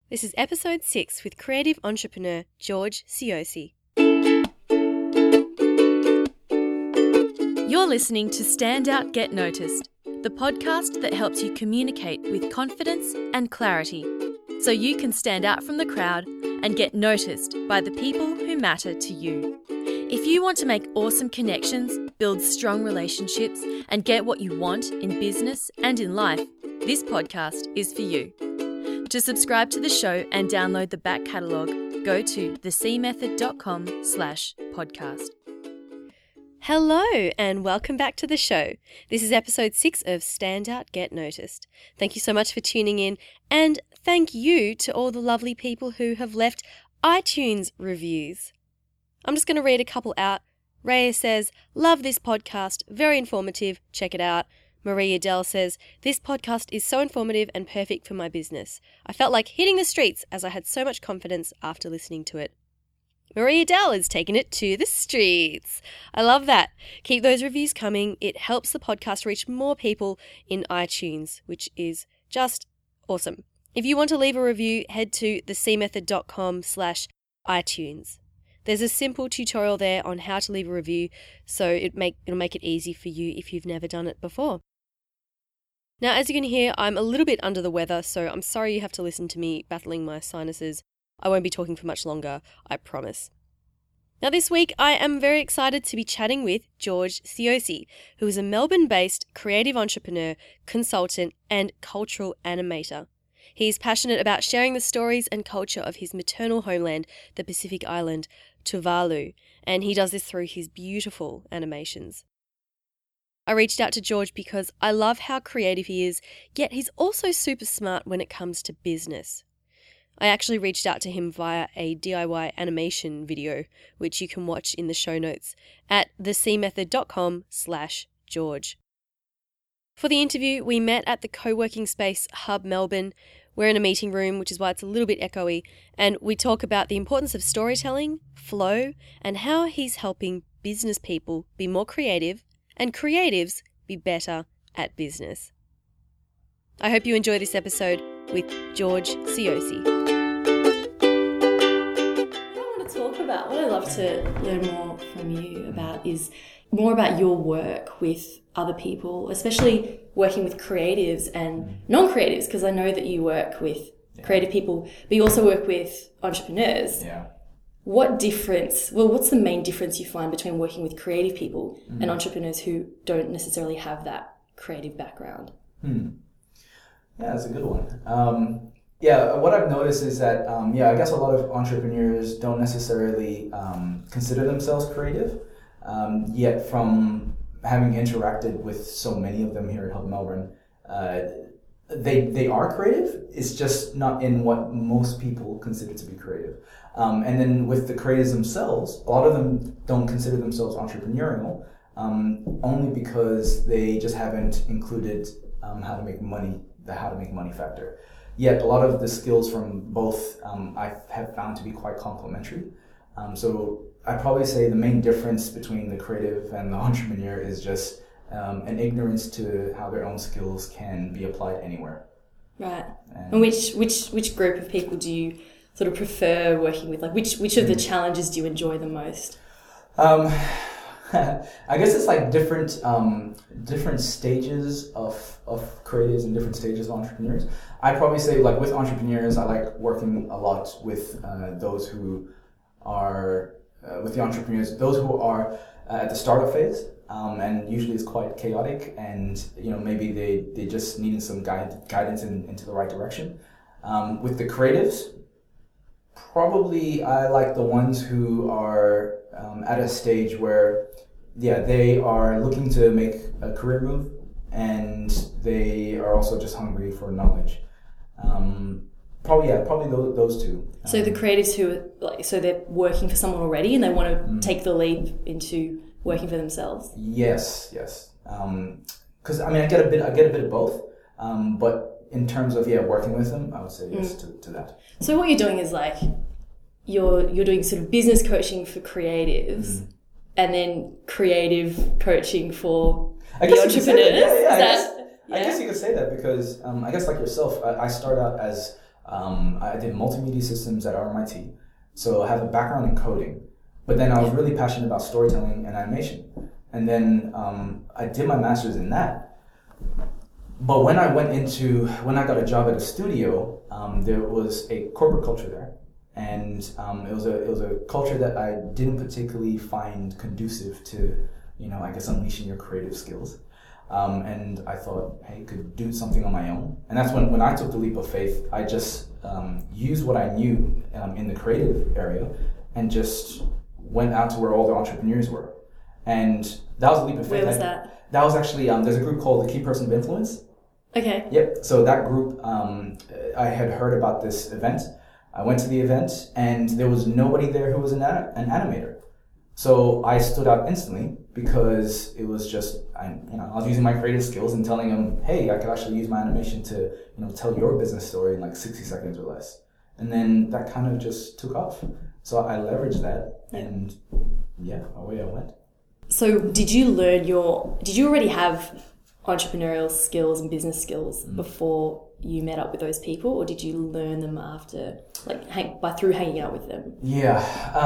This is episode 6 with creative entrepreneur George Siosi. You're listening to Stand Out, Get Noticed, the podcast that helps you communicate with confidence and clarity so you can stand out from the crowd and get noticed by the people who matter to you. If you want to make awesome connections, build strong relationships, and get what you want in business and in life, this podcast is for you. To subscribe to the show and download the back catalogue, go to thecmethod.com/podcast. Hello and welcome back to the show. This is episode 6 of Stand Out, Get Noticed. Thank you so much for tuning in, and thank you to all the lovely people who have left iTunes reviews. I'm just going to read a couple out. Raya says, love this podcast, very informative, check it out. Maria Dell says, this podcast is so informative and perfect for my business. I felt like hitting the streets as I had so much confidence after listening to it. Maria Dell is taking it to the streets. I love that. Keep those reviews coming. It helps the podcast reach more people in iTunes, which is just awesome. If you want to leave a review, head to thecmethod.com/iTunes. There's a simple tutorial there on how to leave a review, so it'll make it easy for you if you've never done it before. Now, as you can hear, I'm a little bit under the weather, so I'm sorry you have to listen to me battling my sinuses. I won't be talking for much longer, I promise. Now, this week, I am very excited to be chatting with George Siosi, who is a Melbourne-based creative entrepreneur, consultant, and cultural animator. He is passionate about sharing the stories and culture of his maternal homeland, the Pacific island, Tuvalu, and he does this through his beautiful animations. I reached out to George because I love how creative he is, yet he's also super smart when it comes to business. I actually reached out to him via a DIY animation video, which you can watch in the show notes at thecmethod.com/George. For the interview, we met at the co-working space Hub Melbourne. We're in a meeting room, which is why it's a little bit echoey, and we talk about the importance of storytelling, flow, and how he's helping business people be more creative and creatives be better at business. I hope you enjoy this episode with George Siosi. What I'd love to learn more from you about is more about your work with other people, especially working with creatives and non-creatives, because I know that you work with creative people, but you also work with entrepreneurs. Yeah. What's the main difference you find between working with creative people and entrepreneurs who don't necessarily have that creative background? Yeah, that's a good one. What I've noticed is that, I guess a lot of entrepreneurs don't necessarily consider themselves creative, yet from having interacted with so many of them here at Hub Melbourne, they are creative. It's just not in what most people consider to be creative. And then with the creatives themselves, a lot of them don't consider themselves entrepreneurial, only because they just haven't included how to make money factor. Yet a lot of the skills from both I have found to be quite complementary. So I'd probably say the main difference between the creative and the entrepreneur is just an ignorance to how their own skills can be applied anywhere. Right. And which group of people do you sort of prefer working with? Like which of the challenges do you enjoy the most? I guess it's like different stages of creatives and different stages of entrepreneurs. I'd probably say, like, with entrepreneurs, I like working a lot with those who are at the startup phase, and usually it's quite chaotic, and maybe they just needed some guidance into the right direction. With the creatives, probably I like the ones who are at a stage where they are looking to make a career move, and they are also just hungry for knowledge. Probably those two. So the creatives who are they're working for someone already and they want to take the leap into working for themselves. Yes. Because I get a bit of both. But in terms of working with them, I would say yes to that. So what you're doing is like you're doing sort of business coaching for creatives, and then creative coaching for the entrepreneurs. I guess you could say that because I guess like yourself, I start out as I did multimedia systems at RMIT, so I have a background in coding. But then I was really passionate about storytelling and animation. And then I did my master's in that. But when I got a job at a studio, there was a corporate culture there. And it was a culture that I didn't particularly find conducive to, I guess, unleashing your creative skills. And I thought, hey, could do something on my own. And that's when I took the leap of faith. I just used what I knew in the creative area and just went out to where all the entrepreneurs were. And that was a leap of faith. Where was that? That was actually, there's a group called the Key Person of Influence. Okay. Yep. So that group, I had heard about this event. I went to the event and there was nobody there who was an animator. So I stood out instantly because it was just, I was using my creative skills and telling them, hey, I could actually use my animation to, tell your business story in like 60 seconds or less. And then that kind of just took off. So I leveraged that and away I went. So did you already have entrepreneurial skills and business skills before you met up with those people, or did you learn them after, through hanging out with them? Yeah,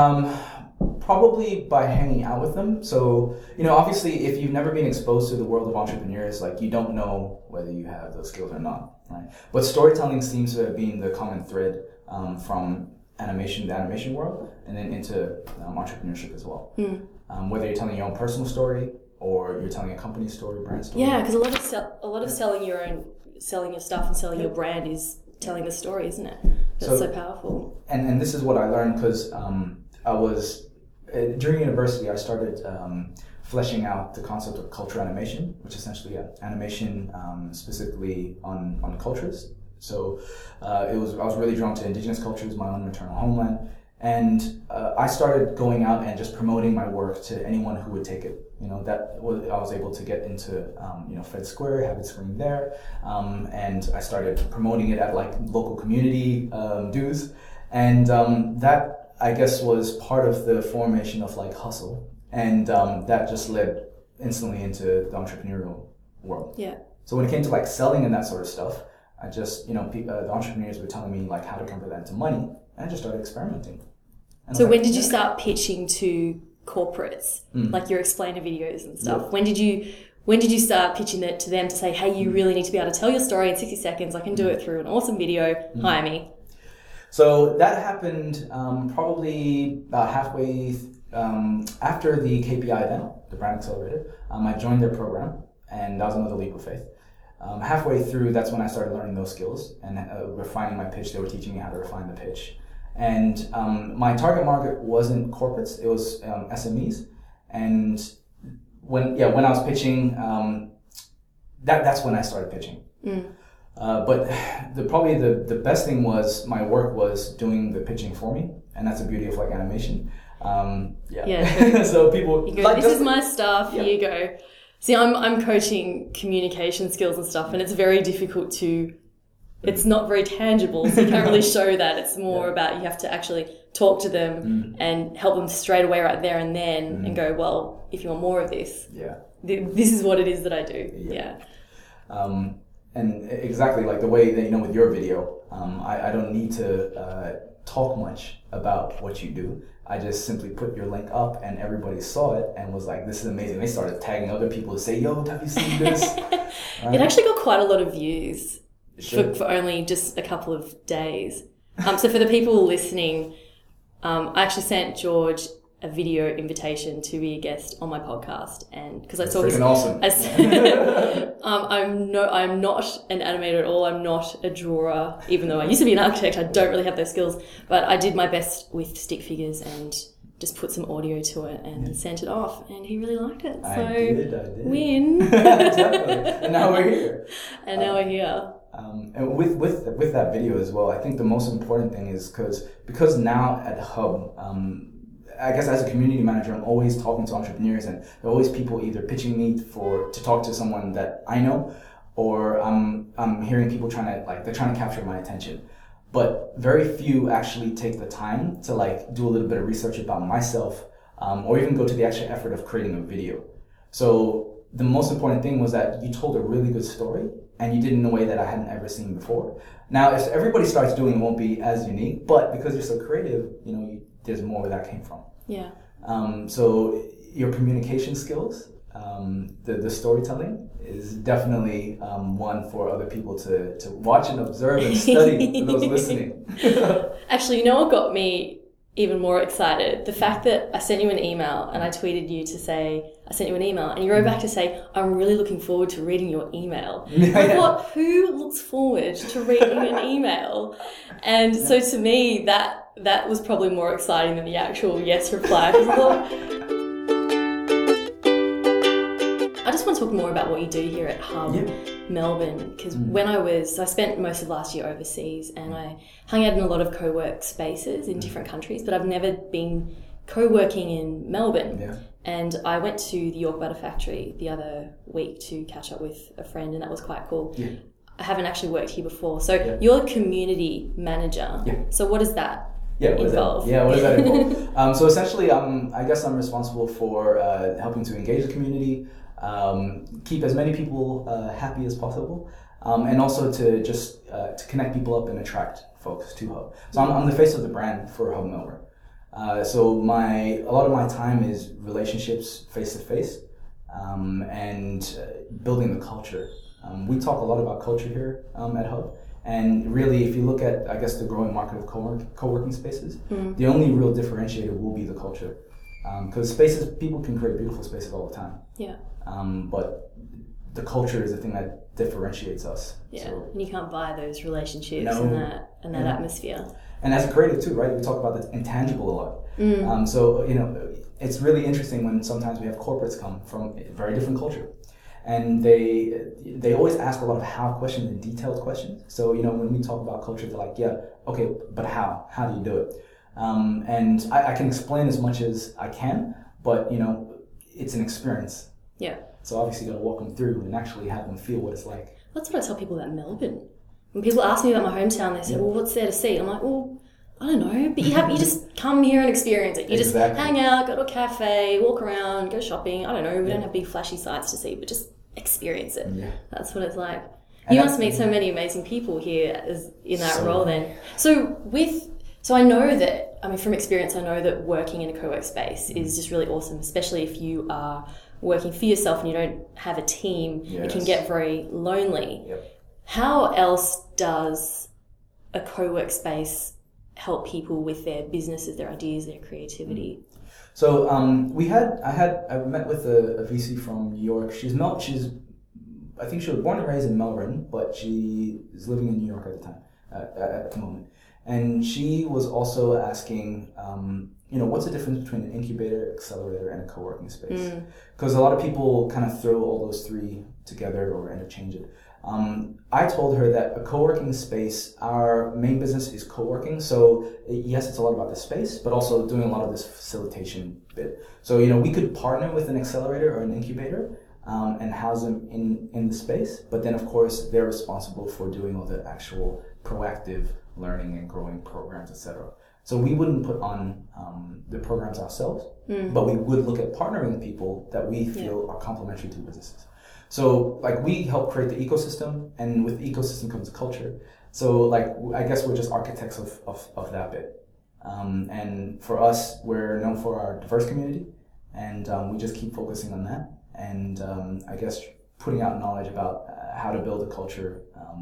probably by hanging out with them. So, obviously if you've never been exposed to the world of entrepreneurs, you don't know whether you have those skills or not, right? But storytelling seems to have been the common thread from the animation world, and then into entrepreneurship as well. Whether you're telling your own personal story or you're telling a company story, brand story. Yeah, because a lot of selling your stuff and selling your brand is telling the story, isn't it? That's so powerful. And this is what I learned because I was during university. I started fleshing out the concept of culture animation, which is essentially animation specifically on cultures. So I was really drawn to indigenous cultures, my own maternal homeland. And I started going out and just promoting my work to anyone who would take it. I was able to get into, Fed Square, have it screened there. And I started promoting it at local community dues. And that, I guess, was part of the formation of Hustle. And that just led instantly into the entrepreneurial world. Yeah. So when it came to selling and that sort of stuff, I just, the entrepreneurs were telling me how to convert that into money. And I just started experimenting. And so when did you start pitching to corporates, like your explainer videos and stuff? Yep. When did you start pitching that to them to say, hey, you really need to be able to tell your story in 60 seconds. I can do it through an awesome video. Hire me. So that happened probably about halfway after the KPI event, the Brand Accelerator. I joined their program, and that was another leap of faith. Halfway through, that's when I started learning those skills and refining my pitch. They were teaching me how to refine the pitch. And my target market wasn't corporates, it was SMEs. And when I was pitching, that's when I started pitching. But probably the best thing was my work was doing the pitching for me, and that's the beauty of animation. So people you go, this is my stuff. Here you go. See, I'm coaching communication skills and stuff, and it's very difficult to. It's not very tangible, so you can't really show that. It's more about you have to actually talk to them and help them straight away right there and then and go, well, if you want more of this, this is what it is that I do. Yeah. And exactly the way that, with your video, I don't need to talk much about what you do. I just simply put your link up and everybody saw it and was like, this is amazing. They started tagging other people to say, yo, have you seen this? It actually got quite a lot of views. For only just a couple of days. So for the people listening, I actually sent George a video invitation to be a guest on my podcast, and because I saw his awesome. I'm not an animator at all. I'm not a drawer, even though I used to be an architect. I don't really have those skills, but I did my best with stick figures and just put some audio to it and sent it off, and he really liked it. So I did. Win. Definitely. And now we're here. And with that video as well, I think the most important thing is because now at Hub, I guess as a community manager, I'm always talking to entrepreneurs, and there are always people either pitching me to talk to someone that I know, or I'm hearing people trying to capture my attention. But very few actually take the time to do a little bit of research about myself, or even go to the extra effort of creating a video. So the most important thing was that you told a really good story, and you did it in a way that I hadn't ever seen before. Now, if everybody starts doing it, won't be as unique, but because you're so creative, there's more where that came from. Yeah. So your communication skills, the storytelling is definitely one for other people to watch and observe and study for those listening. Actually, you know what got me even more excited? The fact that I sent you an email and I tweeted you to say, I sent you an email, and you wrote back to say, I'm really looking forward to reading your email. I thought, who looks forward to reading an email? And so to me, that was probably more exciting than the actual yes reply. I just want to talk more about what you do here at Hub Melbourne, because when I spent most of last year overseas, and I hung out in a lot of co-work spaces in different countries, but I've never been co-working in Melbourne. Yeah. And I went to the York Butter Factory the other week to catch up with a friend, and that was quite cool. Yeah. I haven't actually worked here before. So you're a community manager. Yeah. So what does that involve? What does that involve? So essentially, I guess I'm responsible for helping to engage the community, keep as many people happy as possible, and also to just to connect people up and attract folks to Hub. So I'm the face of the brand for Hub Melbourne. So a lot of my time is relationships face to face, and building the culture. We talk a lot about culture here at Hub, and really, if you look at, I guess, the growing market of co-working spaces, the only real differentiator will be the culture, because people can create beautiful spaces all the time. Yeah. But the culture is the thing that differentiates us. Yeah, So, and you can't buy those relationships and that atmosphere. And as a creative too, right? We talk about the intangible a lot. So it's really interesting when sometimes we have corporates come from a very different culture, and they always ask a lot of how questions and detailed questions. So when we talk about culture, they're like, yeah, okay, but how? How do you do it? And I can explain as much as I can, but it's an experience. Yeah. So obviously, you got to walk them through and actually have them feel what it's like. That's what I tell people about Melbourne. When people ask me about my hometown, they say, well, what's there to see? I'm like, well, I don't know, but you just come here and experience it. You just hang out, go to a cafe, walk around, go shopping. I don't know, we don't have big flashy sights to see, but just experience it. Yeah. That's what it's like. You must meet so many amazing people here in that role then. So I know that, from experience, I know that working in a co-work space is just really awesome, especially if you are working for yourself and you don't have a team. It can get very lonely. Yep. How else does a co-work space help people with their businesses, their ideas, their creativity? So I met with a VC from New York. I think she was born and raised in Melbourne, but she is living in New York at the time, at the moment. And she was also asking, what's the difference between an incubator, accelerator, and a co-working space? Because a lot of people kind of throw all those three together or interchange it. I told her that a co-working space, our main business is co-working. So yes, it's a lot about the space, but also doing a lot of this facilitation bit. So, we could partner with an accelerator or an incubator and house them in the space. But then, of course, they're responsible for doing all the actual proactive learning and growing programs, etc. So we wouldn't put on the programs ourselves, but we would look at partnering with people that we feel are complementary to businesses. So we help create the ecosystem, and with the ecosystem comes culture. So I guess we're just architects of that bit. And for us, we're known for our diverse community, and we just keep focusing on that. And I guess putting out knowledge about how to build a culture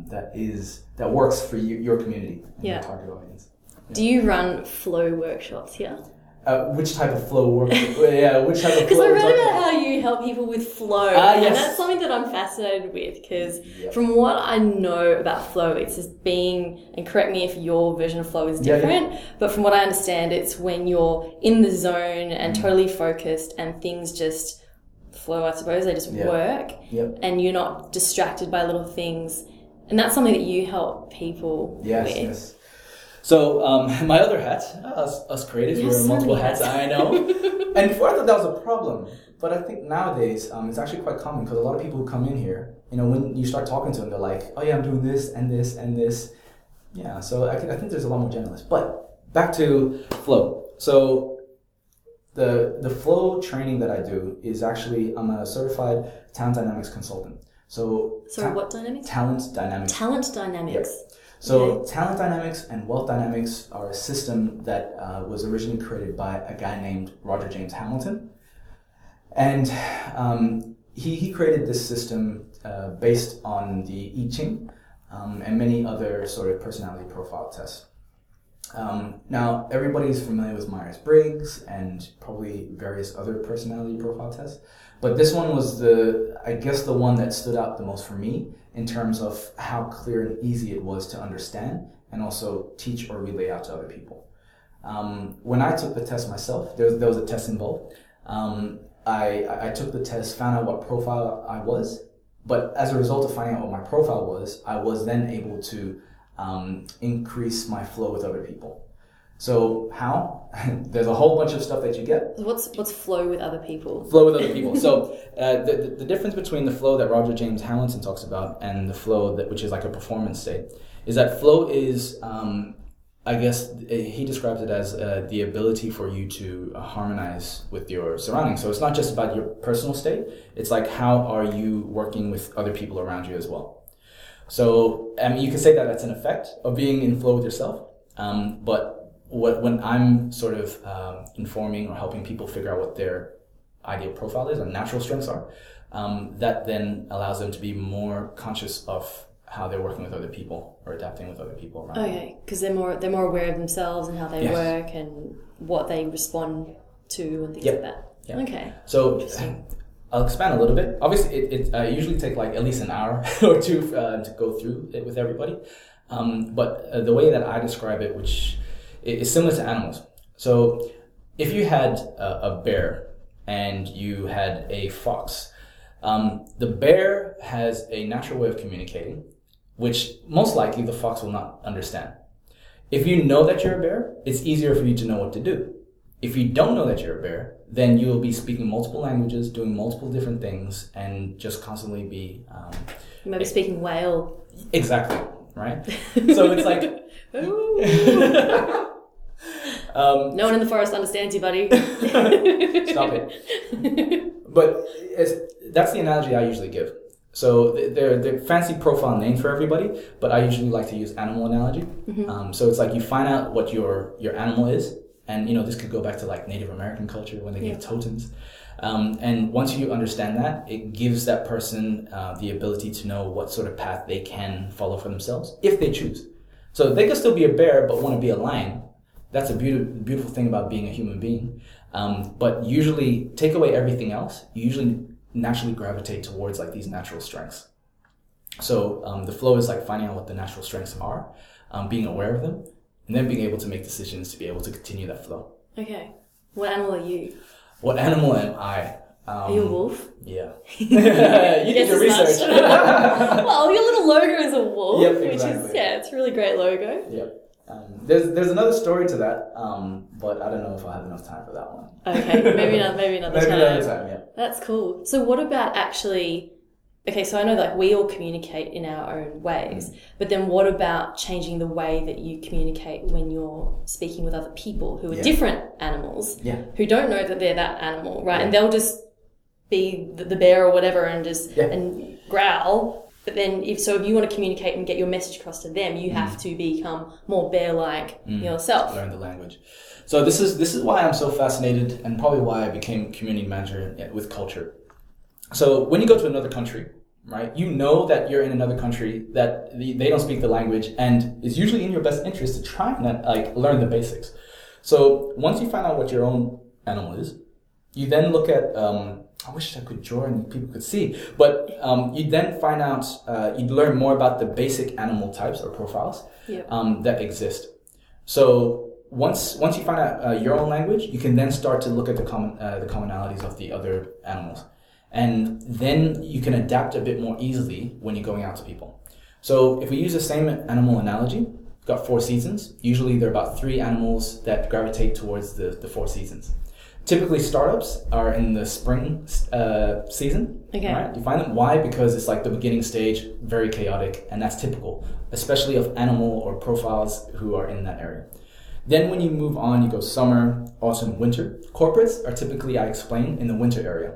that works for your community and your target audience. Yeah. Do you run flow workshops here? Which type of flow work? Which type of flow? Because I read about how you help people with flow, yes. And that's something that I'm fascinated with. Because from what I know about flow, it's just being, and correct me if your version of flow is different, but from what I understand, it's when you're in the zone and totally focused, and things just flow. I suppose they just work, and you're not distracted by little things, and that's something that you help people with. Yes. So my other hat, us creatives, wear multiple hats. I know. And before I thought that was a problem, but I think nowadays it's actually quite common, because a lot of people who come in here, when you start talking to them, they're like, "Oh yeah, I'm doing this and this and this." Yeah. So I think there's a lot more generalists. But back to flow. So the flow training that I do is actually, I'm a certified talent dynamics consultant. So what dynamics? Talent dynamics. Talent dynamics. Yep. So talent dynamics and wealth dynamics are a system that was originally created by a guy named Roger James Hamilton. And he created this system based on the I Ching and many other sort of personality profile tests. Now, everybody's familiar with Myers-Briggs and probably various other personality profile tests, but this one was the one that stood out the most for me in terms of how clear and easy it was to understand and also teach or relay out to other people. When I took the test myself, there was a test involved. I took the test, found out what profile I was, but as a result of finding out what my profile was, I was then able to increase my flow with other people. So how? There's a whole bunch of stuff that you get. What's flow with other people? Flow with other people. So the difference between the flow that Roger James Hamilton talks about and the flow which is like a performance state is that flow is, he describes it as the ability for you to harmonize with your surroundings. So it's not just about your personal state. It's like how are you working with other people around you as well. So you can say that that's an effect of being in flow with yourself. But when I'm sort of informing or helping people figure out what their ideal profile is and natural strengths are, that then allows them to be more conscious of how they're working with other people or adapting with other people around. Okay, because they're more aware of themselves and how they work and what they respond to and things like that. Yep. Okay. So I'll expand a little bit. Obviously, it usually takes like at least an hour or two to go through it with everybody. But the way that I describe it, which is similar to animals. So if you had a bear and you had a fox, the bear has a natural way of communicating, which most likely the fox will not understand. If you know that you're a bear, it's easier for you to know what to do. If you don't know that you're a bear, then you will be speaking multiple languages, doing multiple different things, and just constantly be... maybe speaking whale. Exactly, right? So it's like... no one in the forest understands you, buddy. Stop it. But that's the analogy I usually give. So they're fancy profile names for everybody, but I usually like to use animal analogy. Mm-hmm. So it's like you find out what your animal is, and this could go back to like Native American culture when they gave totems. And once you understand that, it gives that person the ability to know what sort of path they can follow for themselves if they choose. So they could still be a bear but want to be a lion. That's a beautiful thing about being a human being. But usually, take away everything else, you usually naturally gravitate towards like these natural strengths. So the flow is like finding out what the natural strengths are, being aware of them, and then being able to make decisions to be able to continue that flow. Okay. What animal are you? What animal am I? Are you a wolf? Yeah. You did your research. Well, your little logo is a wolf, yep, exactly. Which is, it's a really great logo. Yep. There's another story to that, but I don't know if I have enough time for that one. Okay, maybe another time. Maybe another time, yeah. That's cool. So what about actually... Okay, so I know that we all communicate in our own ways, but then what about changing the way that you communicate when you're speaking with other people who are different animals, who don't know that they're that animal, right? Yeah. And they'll just be the bear or whatever and just and growl. But then if you want to communicate and get your message across to them, you have to become more bear-like yourself. Learn the language. So this is why I'm so fascinated, and probably why I became community manager with culture. So when you go to another country, right, you know that you're in another country that they don't speak the language, and it's usually in your best interest to try and learn the basics. So once you find out what your own animal is, you then look at I wish I could draw and people could see, but you then find out you learn more about the basic animal types or profiles that exist. So once you find out your own language, you can then start to look at the commonalities of the other animals. And then you can adapt a bit more easily when you're going out to people. So if we use the same animal analogy, we've got 4 seasons. Usually there are about 3 animals that gravitate towards the 4 seasons. Typically startups are in the spring season. Okay. Right? You find them. Why? Because it's like the beginning stage, very chaotic, and that's typical, especially of animal or profiles who are in that area. Then when you move on, you go summer, autumn, winter. Corporates are typically, I explain, in the winter area.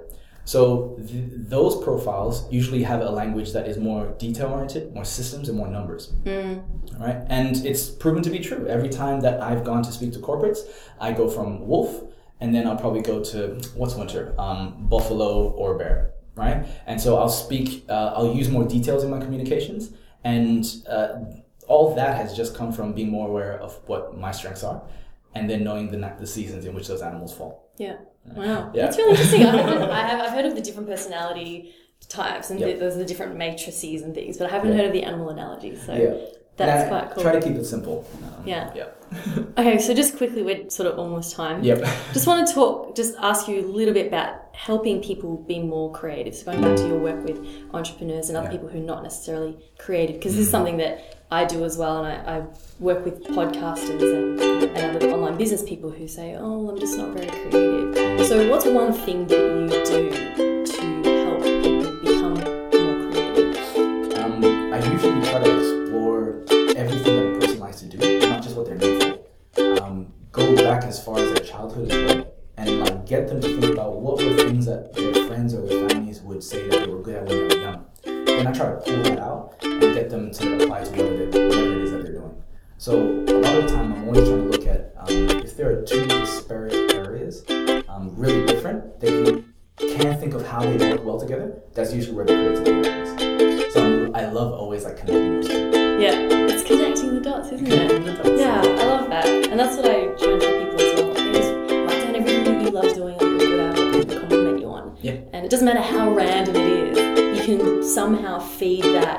So those profiles usually have a language that is more detail-oriented, more systems, and more numbers. Right? And it's proven to be true. Every time that I've gone to speak to corporates, I go from wolf, and then I'll probably go to, what's winter? Buffalo or bear, right? And so I'll use more details in my communications, and all that has just come from being more aware of what my strengths are, and then knowing the seasons in which those animals fall. Yeah. Wow. Yeah. That's really interesting. I've heard of the different personality types and there's the different matrices and things, but I haven't heard of the animal analogy. So that's quite cool. Try to keep it simple. Okay, so just quickly, we're sort of almost time. Just want to ask you a little bit about helping people be more creative. So going back to your work with entrepreneurs and other people who are not necessarily creative, because this is something that I do as well, and I work with podcasters and other online business people who say, oh, I'm just not very creative. So what's one thing that you do to help people become more creative? I usually try to explore everything that a person likes to do, not just what they're known for. Go back as far as their childhood as well, and get them to think about what were things that their friends or their families would say that they were good at when they were young. And I try to pull that out and get them to apply to whatever it is that they're doing. So a lot of the time, I'm always trying to look at if there are two disparate areas, really different, that you can't think of how they work well together. That's usually where the creativity is. So I love always connecting those two. Yeah, it's connecting the dots, isn't it? Yeah, I love that. And that's what I try and tell people as well. Write down everything that you love doing, or you're good at, or people compliment you on. Yeah. And it doesn't matter how random it is, you can somehow feed that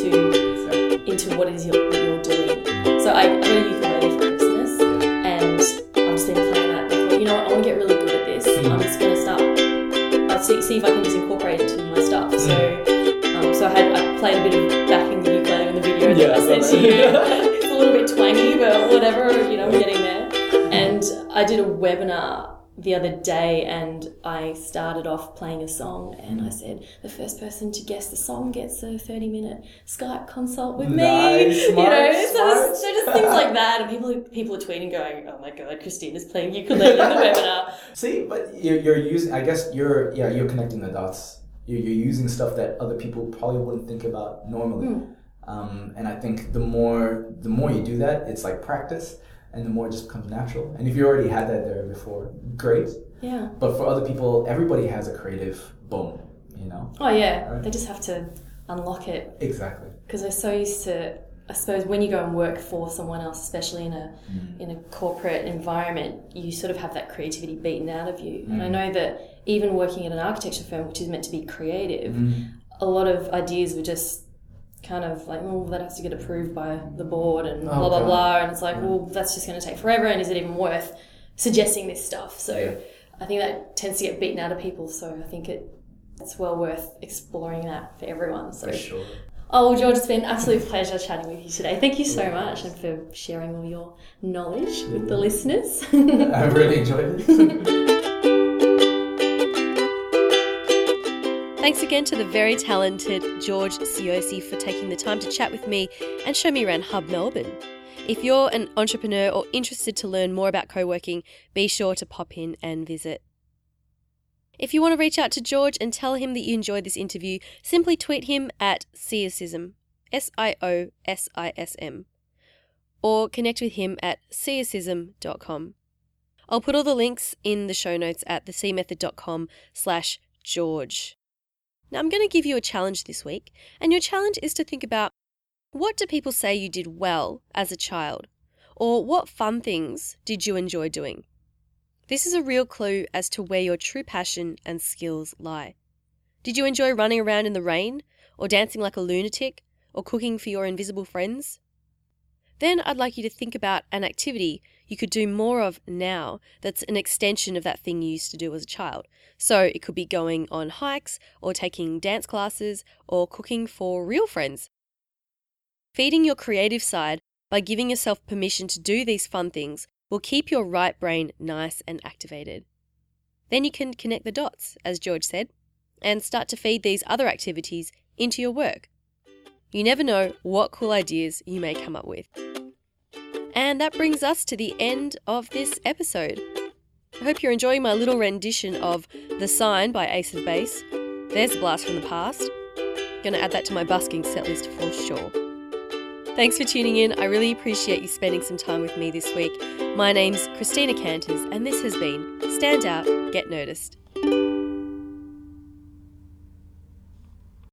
into what it is you're doing. So I got a ukulele for Christmas, and I've just been playing that. And I thought, you know what, I want to get really good at this. I'm just going to start, see if I can just incorporate it into my stuff. So I played a bit of backing the ukulele in the video that I sent to you. It's a little bit twangy, but whatever, I'm getting there. And I did a webinar the other day, and I started off playing a song, and I said, the first person to guess the song gets a 30-minute Skype consult with me. Nice, smart. So just things like that, and people are tweeting going, oh my god, Christina's playing ukulele in the webinar. See, but you're using, I guess you're connecting the dots. You're using stuff that other people probably wouldn't think about normally. And I think the more you do that, it's like practice, and the more it just becomes natural. And if you already had that there before, great. Yeah. But for other people, everybody has a creative bone, Oh yeah, right? They just have to unlock it. Exactly. Because they're so used to, I suppose, when you go and work for someone else, especially in a corporate environment, you sort of have that creativity beaten out of you. And I know that even working at an architecture firm, which is meant to be creative, a lot of ideas were just kind of like, oh, that has to get approved by the board and blah, blah, blah. And it's like, well, that's just going to take forever. And is it even worth suggesting this stuff? So I think that tends to get beaten out of people. So I think it's well worth exploring that for everyone. So. For sure. Oh, well, George, it's been an absolute pleasure chatting with you today. Thank you so much, and for sharing all your knowledge with the listeners. I really enjoyed it. Thanks again to the very talented George Siosi for taking the time to chat with me and show me around Hub Melbourne. If you're an entrepreneur or interested to learn more about co-working, be sure to pop in and visit. If you want to reach out to George and tell him that you enjoyed this interview, simply tweet him at Siosism, SIOSISM, or connect with him at siosism.com. I'll put all the links in the show notes at thecmethod.com/George. Now, I'm going to give you a challenge this week, and your challenge is to think about, what do people say you did well as a child? Or what fun things did you enjoy doing? This is a real clue as to where your true passion and skills lie. Did you enjoy running around in the rain, or dancing like a lunatic, or cooking for your invisible friends? Then I'd like you to think about an activity you could do more of now that's an extension of that thing you used to do as a child. So it could be going on hikes, or taking dance classes, or cooking for real friends. Feeding your creative side by giving yourself permission to do these fun things will keep your right brain nice and activated. Then you can connect the dots, as George said, and start to feed these other activities into your work. You never know what cool ideas you may come up with. And that brings us to the end of this episode. I hope you're enjoying my little rendition of The Sign by Ace of Base. There's a blast from the past. Gonna add that to my busking set list for sure. Thanks for tuning in. I really appreciate you spending some time with me this week. My name's Christina Canters, and this has been Stand Out, Get Noticed.